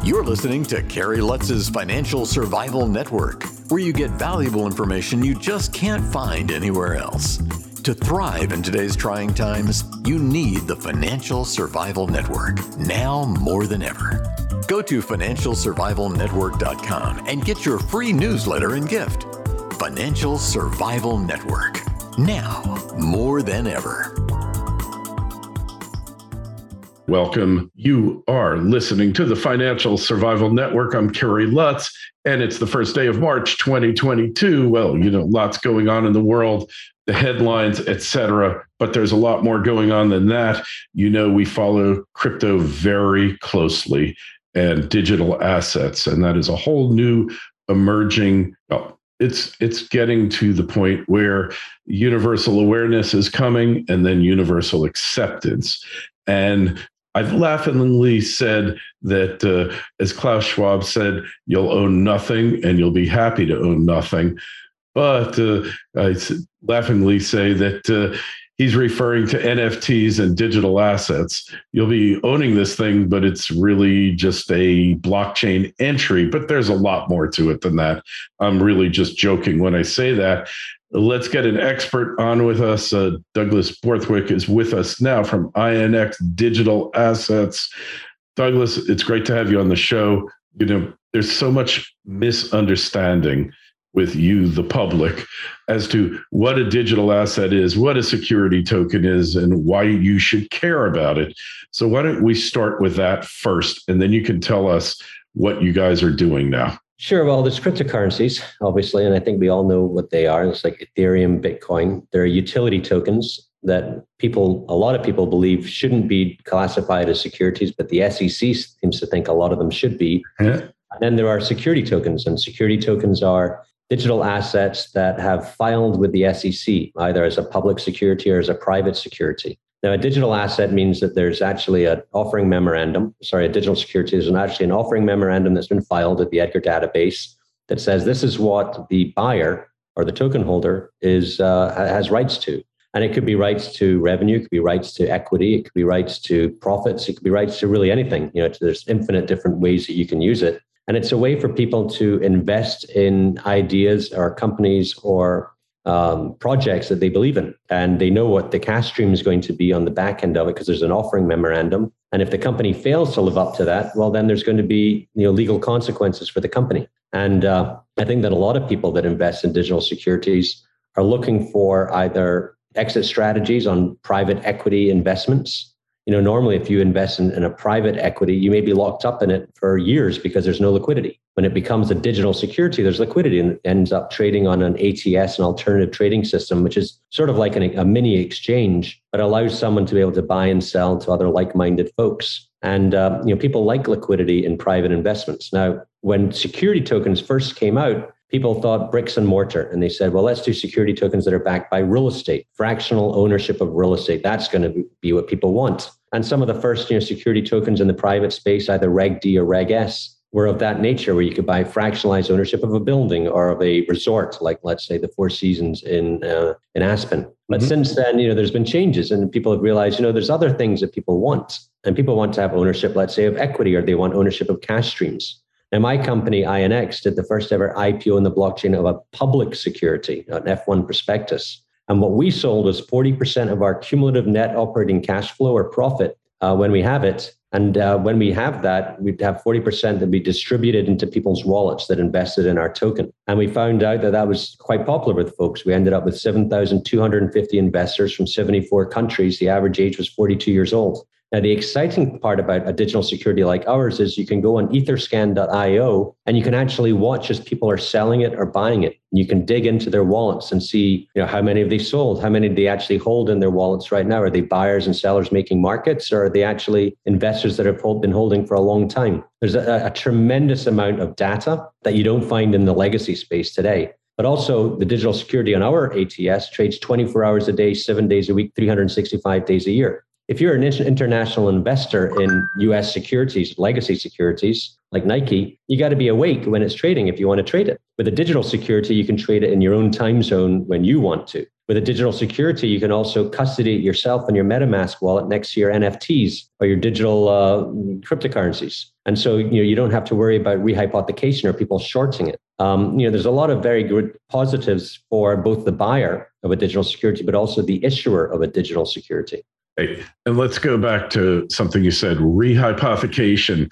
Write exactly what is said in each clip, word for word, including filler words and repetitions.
You're listening to Kerry Lutz's Financial Survival Network, where you get valuable information you just can't find anywhere else. To thrive in today's trying times, you need the Financial Survival Network, now more than ever. Go to financial survival network dot com and get your free newsletter and gift. Financial Survival Network, now more than ever. Welcome. You are listening to the Financial Survival Network. I'm Kerry Lutz, and it's the first day of March twenty twenty-two. Well, you know, lots going on in the world, the headlines, et cetera, but there's a lot more going on than that. You know, we follow crypto very closely and digital assets, and that is a whole new emerging, well, it's it's getting to the point where universal awareness is coming and then universal acceptance. And I've laughingly said that, uh, as Klaus Schwab said, you'll own nothing and you'll be happy to own nothing. But uh, I laughingly say that uh, he's referring to N F Ts and digital assets. You'll be owning this thing, but it's really just a blockchain entry. But there's a lot more to it than that. I'm really just joking when I say that. Let's get an expert on with us. Uh, Douglas Borthwick is with us now from I N X Digital Assets. Douglas, it's great to have you on the show. You know, there's so much misunderstanding with you, the public, as to what a digital asset is, what a security token is, and why you should care about it. So why don't we start with that first, and then you can tell us what you guys are doing now. Sure. Well, there's cryptocurrencies, obviously, and I think we all know what they are. It's like Ethereum, Bitcoin. They're utility tokens that people, a lot of people believe shouldn't be classified as securities, but the S E C seems to think a lot of them should be. Yeah. And then there are security tokens, and security tokens are digital assets that have filed with the S E C, either as a public security or as a private security. Now, a digital asset means that there's actually an offering memorandum. Sorry, a digital security is actually an offering memorandum that's been filed at the Edgar database that says this is what the buyer or the token holder is uh, has rights to. And it could be rights to revenue, it could be rights to equity, it could be rights to profits, it could be rights to really anything. You know, there's infinite different ways that you can use it. And it's a way for people to invest in ideas or companies or um, projects that they believe in. And they know what the cash stream is going to be on the back end of it because there's an offering memorandum. And if the company fails to live up to that, well, then there's going to be, you know, legal consequences for the company. And uh, I think that a lot of people that invest in digital securities are looking for either exit strategies on private equity investments. You know, normally if you invest in, in a private equity, you may be locked up in it for years because there's no liquidity. When it becomes a digital security, there's liquidity and it ends up trading on an A T S, an alternative trading system, which is sort of like an, a mini exchange, but allows someone to be able to buy and sell to other like-minded folks. And, uh, you know, people like liquidity in private investments. Now, when security tokens first came out, people thought bricks and mortar, and they said, well, let's do security tokens that are backed by real estate, fractional ownership of real estate. That's going to be what people want. And some of the first, you know, security tokens in the private space, either Reg D or Reg S, were of that nature, where you could buy fractionalized ownership of a building or of a resort, like let's say the Four Seasons in uh, in Aspen. But mm-hmm. since then, you know, there's been changes, and people have realized, you know, there's other things that people want, and people want to have ownership, let's say, of equity, or they want ownership of cash streams. Now, my company, I N X, did the first ever I P O in the blockchain of a public security, an F one prospectus. And what we sold was forty percent of our cumulative net operating cash flow or profit uh, when we have it. And uh, when we have that, we'd have forty percent that be distributed into people's wallets that invested in our token. And we found out that that was quite popular with folks. We ended up with seven thousand two hundred fifty investors from seventy-four countries. The average age was forty-two years old. Now, the exciting part about a digital security like ours is you can go on etherscan dot io and you can actually watch as people are selling it or buying it. You can dig into their wallets and see, you know, how many have they sold? How many do they actually hold in their wallets right now? Are they buyers and sellers making markets, or are they actually investors that have been holding for a long time? There's a, a tremendous amount of data that you don't find in the legacy space today. But also the digital security on our A T S trades twenty-four hours a day, seven days a week, three hundred sixty-five days a year. If you're an international investor in U S securities, legacy securities like Nike, you got to be awake when it's trading if you want to trade it. With a digital security, you can trade it in your own time zone when you want to. With a digital security, you can also custody it yourself on your MetaMask wallet next to your N F Ts or your digital uh, cryptocurrencies. And so, you know, you don't have to worry about rehypothecation or people shorting it. Um, you know, there's a lot of very good positives for both the buyer of a digital security, but also the issuer of a digital security. Hey, and let's go back to something you said, rehypothecation,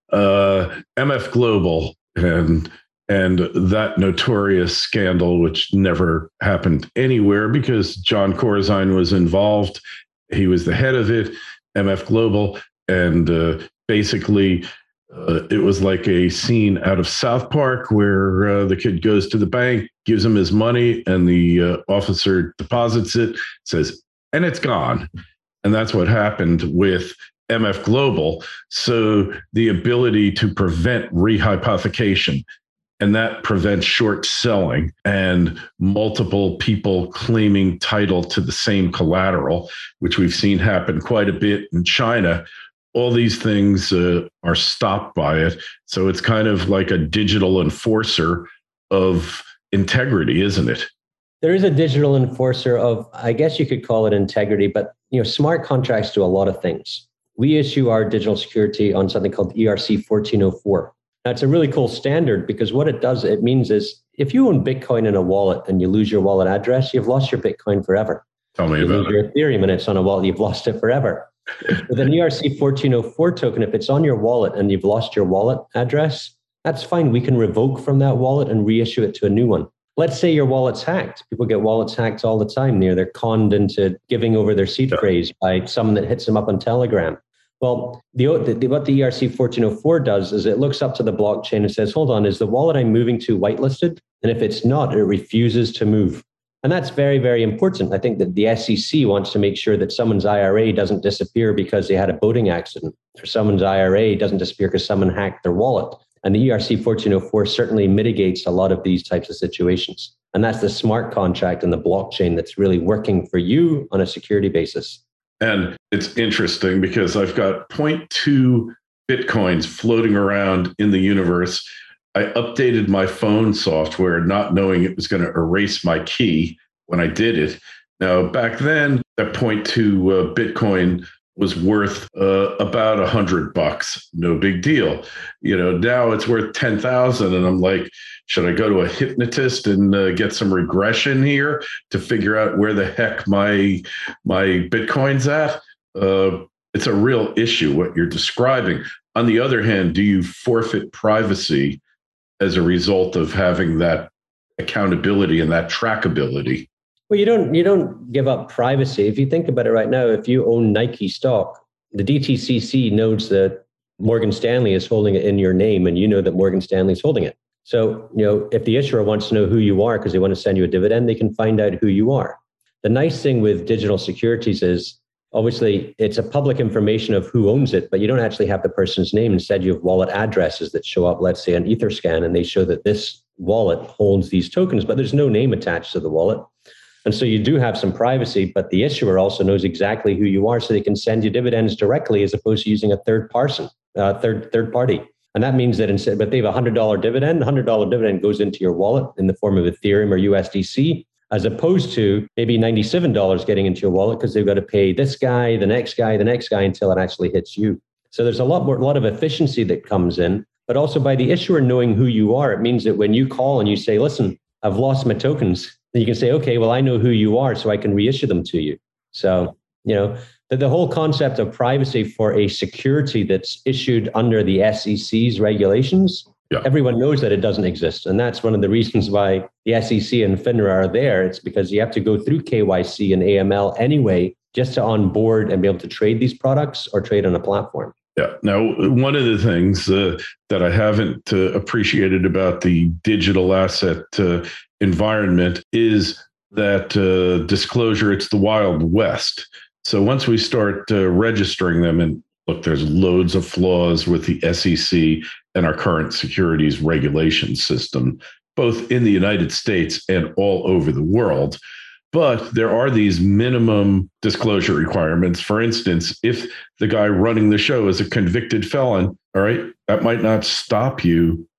uh, M F Global and And that notorious scandal, which never happened anywhere because John Corzine was involved. He was the head of it, M F Global. And uh, basically, uh, it was like a scene out of South Park where uh, the kid goes to the bank, gives him his money, and the uh, officer deposits it, says, and it's gone. And that's what happened with M F Global. So the ability to prevent rehypothecation, and that prevents short selling and multiple people claiming title to the same collateral, which we've seen happen quite a bit in China. All these things uh, are stopped by it. So it's kind of like a digital enforcer of integrity, isn't it? There is a digital enforcer of, I guess you could call it integrity, but you know, smart contracts do a lot of things. We issue our digital security on something called E R C fourteen oh four. That's a really cool standard because what it does, it means is if you own Bitcoin in a wallet and you lose your wallet address, you've lost your Bitcoin forever. Tell me you about lose it. Your Ethereum and it's on a wallet, you've lost it forever. With an E R C fourteen oh four token, if it's on your wallet and you've lost your wallet address, that's fine. We can revoke from that wallet and reissue it to a new one. Let's say your wallet's hacked. People get wallets hacked all the time. They're, they're conned into giving over their seed yeah. phrase by someone that hits them up on Telegram. Well, the, the, what the E R C fourteen oh four does is it looks up to the blockchain and says, hold on, is the wallet I'm moving to whitelisted? And if it's not, it refuses to move. And that's very, very important. I think that the S E C wants to make sure that someone's I R A doesn't disappear because they had a boating accident, or someone's I R A doesn't disappear because someone hacked their wallet. And the E R C fourteen oh four certainly mitigates a lot of these types of situations. And that's the smart contract and the blockchain that's really working for you on a security basis. And it's interesting because I've got zero point two Bitcoins floating around in the universe. I updated my phone software, not knowing it was going to erase my key when I did it. Now, back then, that zero point two uh, Bitcoin was worth uh, about a hundred bucks. No big deal. You know, now it's worth ten thousand. And I'm like, should I go to a hypnotist and uh, get some regression here to figure out where the heck my, my Bitcoin's at? Uh, it's a real issue, what you're describing. On the other hand, do you forfeit privacy as a result of having that accountability and that trackability? Well, you don't you don't give up privacy. If you think about it right now, if you own Nike stock, the D T C C knows that Morgan Stanley is holding it in your name, and you know that Morgan Stanley is holding it. So, you know, if the issuer wants to know who you are because they want to send you a dividend, they can find out who you are. The nice thing with digital securities is obviously it's a public information of who owns it, but you don't actually have the person's name. Instead, you have wallet addresses that show up, let's say, on Etherscan, and they show that this wallet holds these tokens, but there's no name attached to the wallet. And so you do have some privacy, but the issuer also knows exactly who you are, so they can send you dividends directly as opposed to using a third person, uh, third third party. And that means that instead, but they have a one hundred dollars dividend, one hundred dollars dividend goes into your wallet in the form of Ethereum or U S D C, as opposed to maybe ninety-seven dollars getting into your wallet because they've got to pay this guy, the next guy, the next guy until it actually hits you. So there's a lot more, a lot of efficiency that comes in, but also by the issuer knowing who you are, it means that when you call and you say, listen, I've lost my tokens, then you can say, okay, well, I know who you are, so I can reissue them to you. So, you know, the, the whole concept of privacy for a security that's issued under the S E C's regulations, yeah. Everyone knows that it doesn't exist. And that's one of the reasons why the S E C and FINRA are there. It's because you have to go through K Y C and A M L anyway, just to onboard and be able to trade these products or trade on a platform. Yeah. Now, one of the things uh, that I haven't uh, appreciated about the digital asset uh, environment is that uh, disclosure, it's the Wild West. So once we start uh, registering them, and look, there's loads of flaws with the S E C and our current securities regulation system, both in the United States and all over the world. But there are these minimum disclosure requirements. For instance, if the guy running the show is a convicted felon, all right, that might not stop you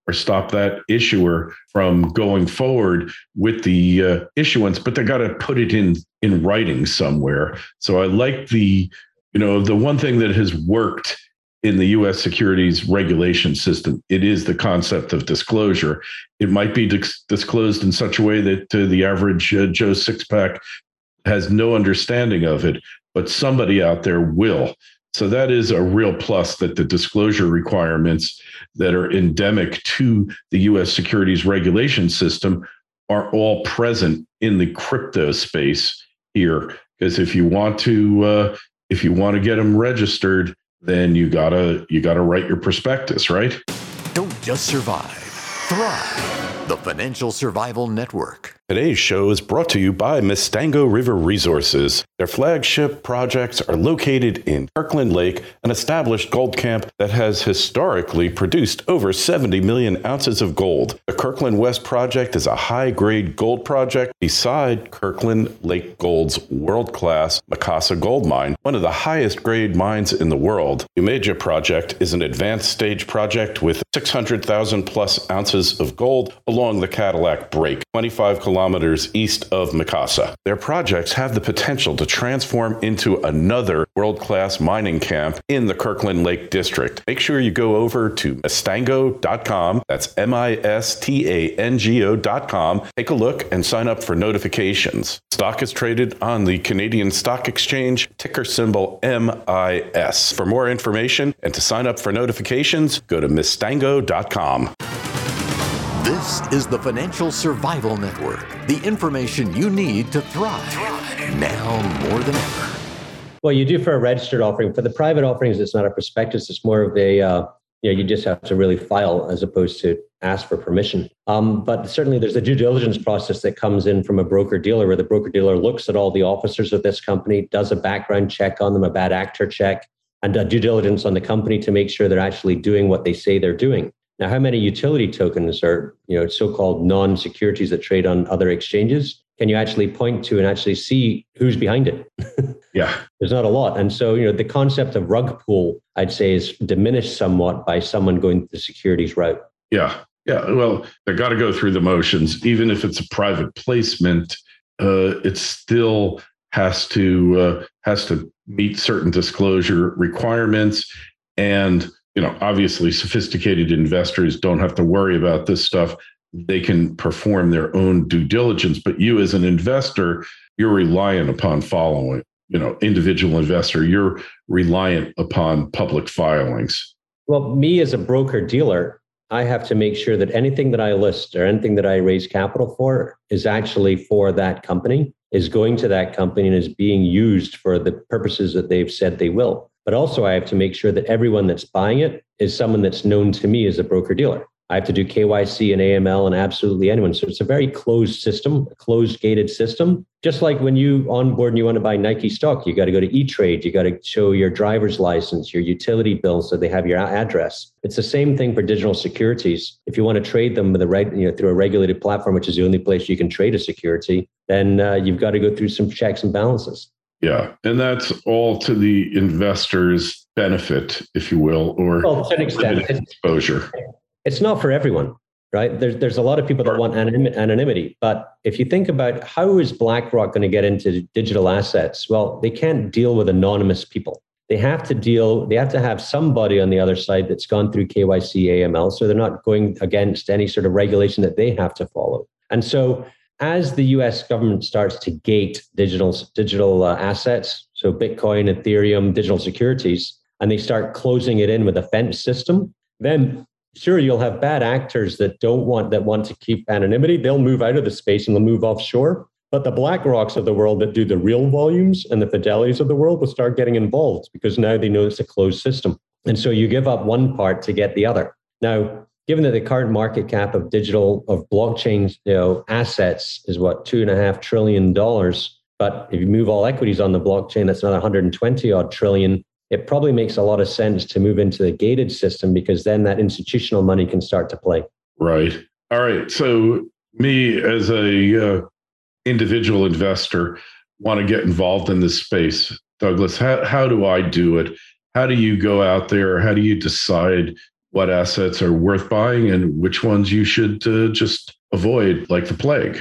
or stop that issuer from going forward with the uh, issuance, but they got to put it in in writing somewhere. So I like the, you know, the one thing that has worked in the U S securities regulation system, it is the concept of disclosure. It might be dis- disclosed in such a way that uh, the average uh, Joe Sixpack has no understanding of it, but somebody out there will. So that is a real plus, that the disclosure requirements that are endemic to the U S securities regulation system are all present in the crypto space here. Because if you want to, uh, if you want to get them registered, then you gotta you gotta write your prospectus, right? Don't just survive, thrive. The Financial Survival Network. Today's show is brought to you by Mustango River Resources. Their flagship projects are located in Kirkland Lake, an established gold camp that has historically produced over seventy million ounces of gold. The Kirkland West project is a high-grade gold project beside Kirkland Lake Gold's world-class Macassa gold mine, one of the highest-grade mines in the world. Umeja project is an advanced stage project with six hundred thousand plus ounces of gold along the Cadillac Break, twenty-five kilometers east of Macassa. Their projects have the potential to transform into another world-class mining camp in the Kirkland Lake District. Make sure you go over to Mustango dot com. That's M I S T A N G O dot com. Take a look and sign up for notifications. Stock is traded on the Canadian Stock Exchange, ticker symbol M I S. For more information and to sign up for notifications, go to Mustango dot com. This is the Financial Survival Network, the information you need to thrive, now more than ever. Well, you do for a registered offering. For the private offerings, it's not a prospectus. It's more of a, uh, you know, you just have to really file as opposed to ask for permission. Um, but certainly there's a due diligence process that comes in from a broker-dealer, where the broker-dealer looks at all the officers of this company, does a background check on them, a bad actor check, and a due diligence on the company to make sure they're actually doing what they say they're doing. Now, how many utility tokens are, you know, so-called non-securities that trade on other exchanges can you actually point to and actually see who's behind it? Yeah. There's not a lot. And so, you know, the concept of rug pull, I'd say, is diminished somewhat by someone going the securities route. Yeah. Yeah. Well, they got to go through the motions. Even if it's a private placement, uh, it still has to uh, has to meet certain disclosure requirements. And you know, obviously, sophisticated investors don't have to worry about this stuff. They can perform their own due diligence. But you, as an investor, you're reliant upon following, you know, individual investor, you're reliant upon public filings. Well, me as a broker dealer, I have to make sure that anything that I list or anything that I raise capital for is actually for that company, is going to that company, and is being used for the purposes that they've said they will. But also I have to make sure that everyone that's buying it is someone that's known to me as a broker dealer. I have to do K Y C and A M L and absolutely anyone. So it's a very closed system, a closed gated system. Just like when you onboard and you want to buy Nike stock, you got to go to E-Trade. You got to show your driver's license, your utility bill, so they have your address. It's the same thing for digital securities. If you want to trade them with a reg, you know, through a regulated platform, which is the only place you can trade a security, then uh, you've got to go through some checks and balances. Yeah, and that's all to the investor's benefit, if you will, or well, to an extent, exposure. It's not for everyone, right? There's there's a lot of people that want anonymity, but if you think about how is BlackRock going to get into digital assets, well, they can't deal with anonymous people. They have to deal. They have to have somebody on the other side that's gone through K Y C, A M L, so they're not going against any sort of regulation that they have to follow. And so, as the U S government starts to gate digital digital uh, assets, so Bitcoin, Ethereum, digital securities, and they start closing it in with a fence system, then sure, you'll have bad actors that don't want that want to keep anonymity. They'll move out of the space and they'll move offshore. But the BlackRocks of the world that do the real volumes and the Fidelities of the world will start getting involved because now they know it's a closed system. And so you give up one part to get the other. Now, given that the current market cap of digital, of blockchain, you know, assets is what, two and a half trillion dollars. But if you move all equities on the blockchain, that's another one hundred twenty odd trillion. It probably makes a lot of sense to move into the gated system because then that institutional money can start to play. Right. All right. So me as a uh, individual investor want to get involved in this space. Douglas, how, how do I do it? How do you go out there? How do you decide what assets are worth buying and which ones you should uh, just avoid like the plague?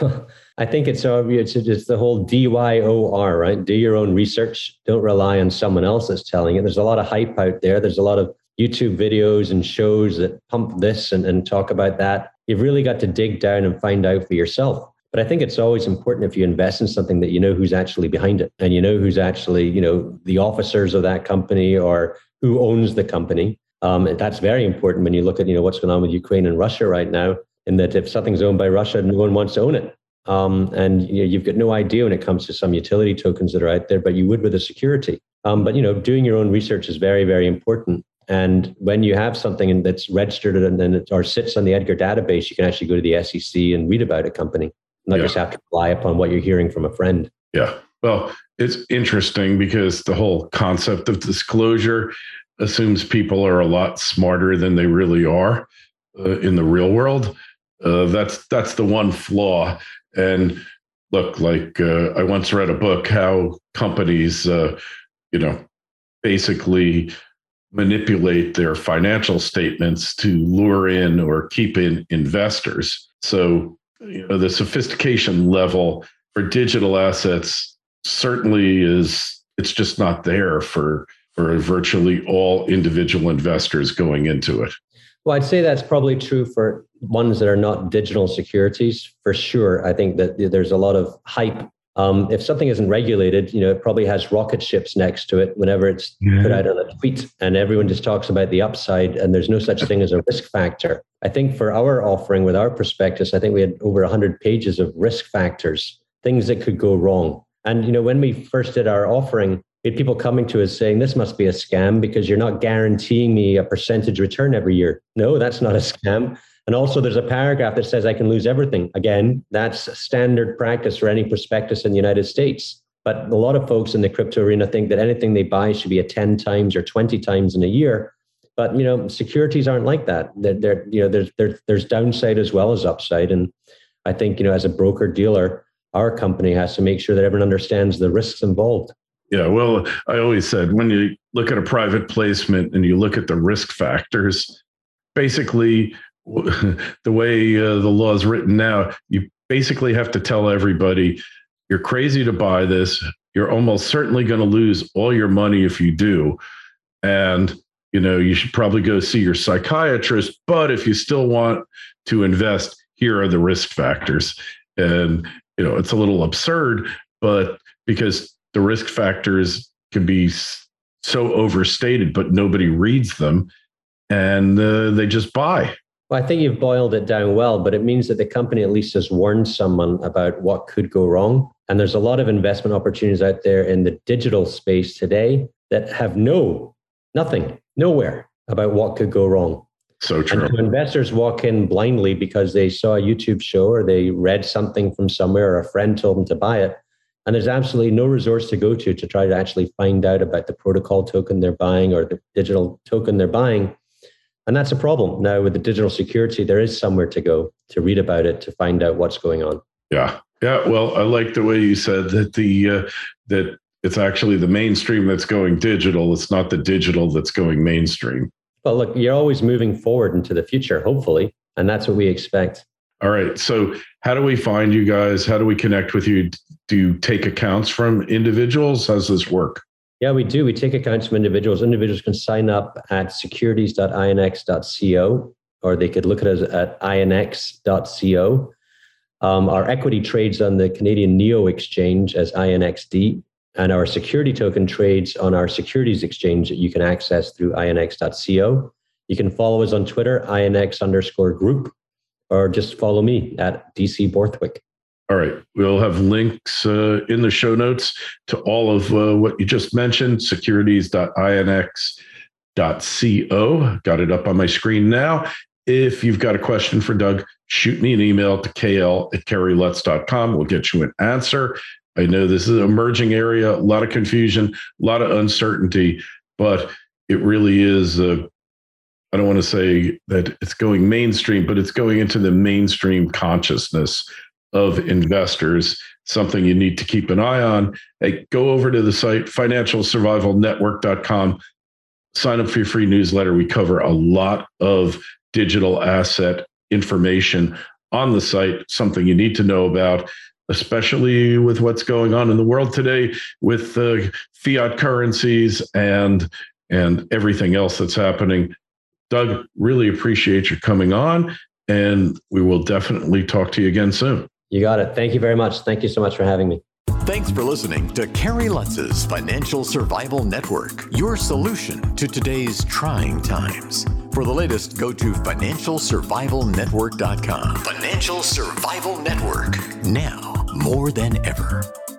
I think it's, uh, it's it's the whole D Y O R, right? Do your own research. Don't rely on someone else that's telling it. There's a lot of hype out there. There's a lot of YouTube videos and shows that pump this and, and talk about that. You've really got to dig down and find out for yourself. But I think it's always important if you invest in something that you know who's actually behind it, and you know who's actually, you know, the officers of that company or who owns the company. Um, that's very important when you look at, you know, what's going on with Ukraine and Russia right now, in that if something's owned by Russia, no one wants to own it. Um, and you know, you've got no idea when it comes to some utility tokens that are out there, but you would with a security. Um, but, you know, doing your own research is very, very important. And when you have something that's registered and then it, or sits on the Edgar database, you can actually go to the S E C and read about a company, not yeah. just have to rely upon what you're hearing from a friend. Yeah. Well, it's interesting because the whole concept of disclosure assumes people are a lot smarter than they really are uh, in the real world. Uh, that's that's the one flaw. And look, like uh, I once read a book how companies, uh, you know, basically manipulate their financial statements to lure in or keep in investors. So, you know, the sophistication level for digital assets certainly is, it's just not there for, for virtually all individual investors going into it. Well, I'd say that's probably true for ones that are not digital securities, for sure. I think that there's a lot of hype. Um, if something isn't regulated, you know, it probably has rocket ships next to it whenever it's yeah. put out on a tweet, and everyone just talks about the upside, and there's no such thing as a risk factor. I think for our offering with our prospectus, I think we had over one hundred pages of risk factors, things that could go wrong. And, you know, when we first did our offering, we had people coming to us saying, this must be a scam because you're not guaranteeing me a percentage return every year. No, that's not a scam. And also there's a paragraph that says I can lose everything. Again, that's standard practice for any prospectus in the United States. But a lot of folks in the crypto arena think that anything they buy should be a ten times or twenty times in a year. But, you know, securities aren't like that. They're, they're, you know, there's, there's, there's downside as well as upside. And I think, you know, as a broker dealer, our company has to make sure that everyone understands the risks involved. Yeah, well, I always said when you look at a private placement and you look at the risk factors, basically the way uh, the law is written now, you basically have to tell everybody you're crazy to buy this. You're almost certainly going to lose all your money if you do. And, you know, you should probably go see your psychiatrist. But if you still want to invest, here are the risk factors. And, you know, it's a little absurd, but because the risk factors can be so overstated, but nobody reads them and uh, they just buy. Well, I think you've boiled it down well, but it means that the company at least has warned someone about what could go wrong. And there's a lot of investment opportunities out there in the digital space today that have no, nothing, nowhere about what could go wrong. So true. And so investors walk in blindly because they saw a YouTube show or they read something from somewhere or a friend told them to buy it. And there's absolutely no resource to go to to try to actually find out about the protocol token they're buying or the digital token they're buying. And that's a problem. Now, with the digital security, there is somewhere to go to read about it, to find out what's going on. Yeah. Yeah. Well, I like the way you said that the uh, that it's actually the mainstream that's going digital. It's not the digital that's going mainstream. Well, look, you're always moving forward into the future, hopefully. And that's what we expect. All right. So how do we find you guys? How do we connect with you? Do you take accounts from individuals? How does this work? Yeah, we do. We take accounts from individuals. Individuals can sign up at securities dot I N X dot co, or they could look at us at I N X dot co. Um, our equity trades on the Canadian Neo exchange as I N X D, and our security token trades on our securities exchange that you can access through I N X dot co. You can follow us on Twitter, I N X underscore group, or just follow me at D C Borthwick. All right. We'll have links uh, in the show notes to all of uh, what you just mentioned, securities dot I N X dot co. Got it up on my screen now. If you've got a question for Doug, shoot me an email to k l at kerry lutz dot com. We'll get you an answer. I know this is an emerging area, a lot of confusion, a lot of uncertainty, but it really is, uh, I don't want to say that it's going mainstream, but it's going into the mainstream consciousness of investors, something you need to keep an eye on. Hey, go over to the site, financial survival network dot com. sign up for your free newsletter. We cover a lot of digital asset information on the site, something you need to know about, especially with what's going on in the world today with uh, fiat currencies and and everything else that's happening. Doug, really appreciate you coming on, and we will definitely talk to you again soon. You got it. Thank you very much. Thank you so much for having me. Thanks for listening to Kerry Lutz's Financial Survival Network, your solution to today's trying times. For the latest, go to financial survival network dot com. Financial Survival Network, now more than ever.